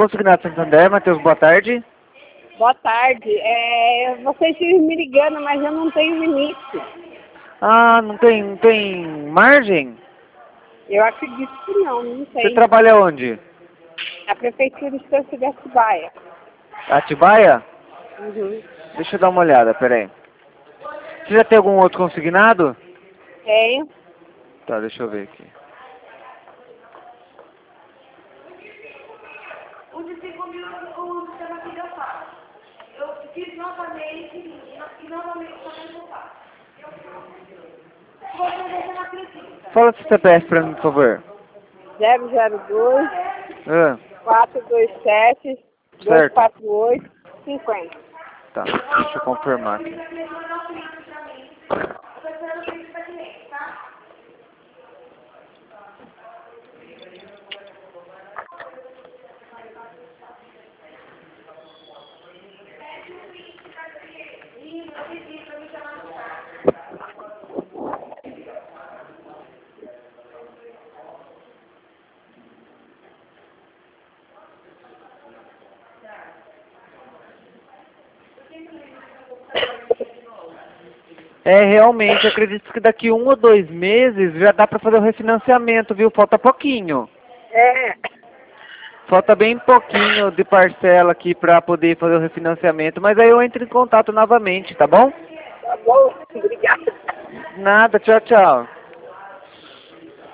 Consignado Santander, Matheus, boa tarde. Boa tarde. Vocês estão me ligando, mas eu não tenho limite. Ah, não tem margem? Eu acredito que não tem. Você trabalha onde? A Prefeitura de Estância de Atibaia. Atibaia? Uhum. Deixa eu dar uma olhada, peraí. Você já tem algum outro consignado? Tenho. Tá, deixa eu ver aqui. O sistema que eu faço. Eu fiz novamente e novamente eu faço. Você não acredita. Fala seu CPF pra mim, por favor. 002 Ah, 427 certo. 248 50. Tá, deixa eu confirmar aqui. Realmente, acredito que daqui 1 ou 2 meses já dá pra fazer o refinanciamento, viu? Falta pouquinho. Falta bem pouquinho de parcela aqui pra poder fazer o refinanciamento, mas aí eu entro em contato novamente, tá bom? Tá bom, obrigada. Nada, tchau, tchau.